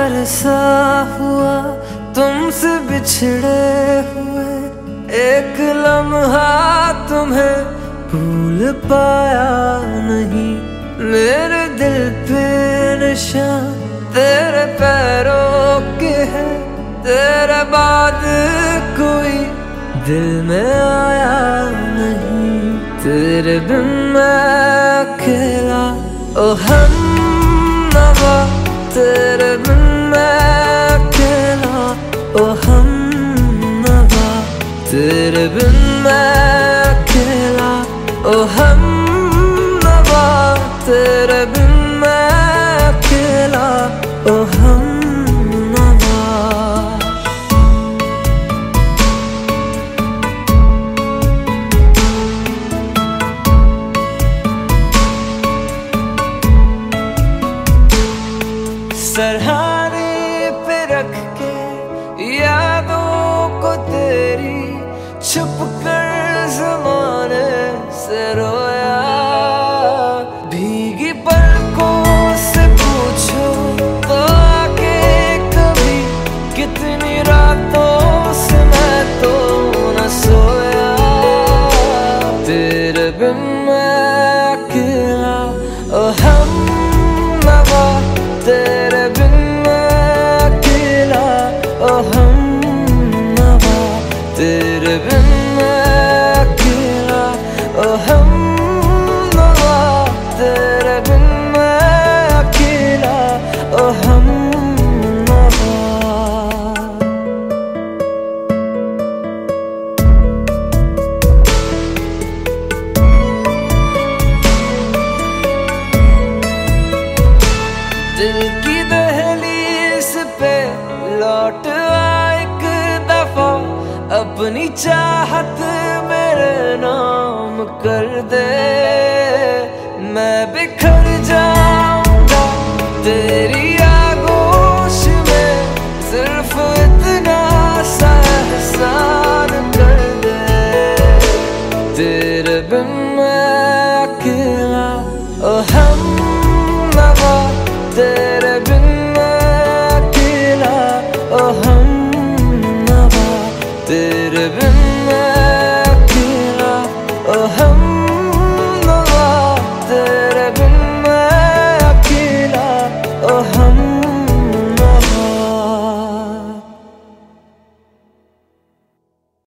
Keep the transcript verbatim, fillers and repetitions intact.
अरसा हुआ तुमसे बिछड़े हुए, एक लम्हा तुम्हें भूल पाया नहीं। मेरे दिल पे निशान तेरे पैरों के है, तेरे बाद कोई दिल में आया नहीं। तेरे बिन मैं अकेला ओ हम नवा, तेरे बिन मैं अकेला ओ हम नवा, तेरे बिन मैं अकेला ओ हम नवा, तेरे बिन मैं अकेला ओ हम नवा। सरहाने पे रख के यादों को तेरी, छुप कर ज़माने से रोया। भीगी पलकों से पूछो तो आके कभी, कितनी रातों से मैं तो न सोया। तेरे बिन मैं अकेला ओ हम नवा, तेरे बिन मैं अकेला ओ हम नवा, तेरे बिन मैं अकेला ओ हम नवा, तेरे बिन मैं अकेला ओ हम नवा। दिल की दहलीज पे लौट आ एक दफा, अपनी चाहत मेरे नाम कर दे। मैं बिखर जा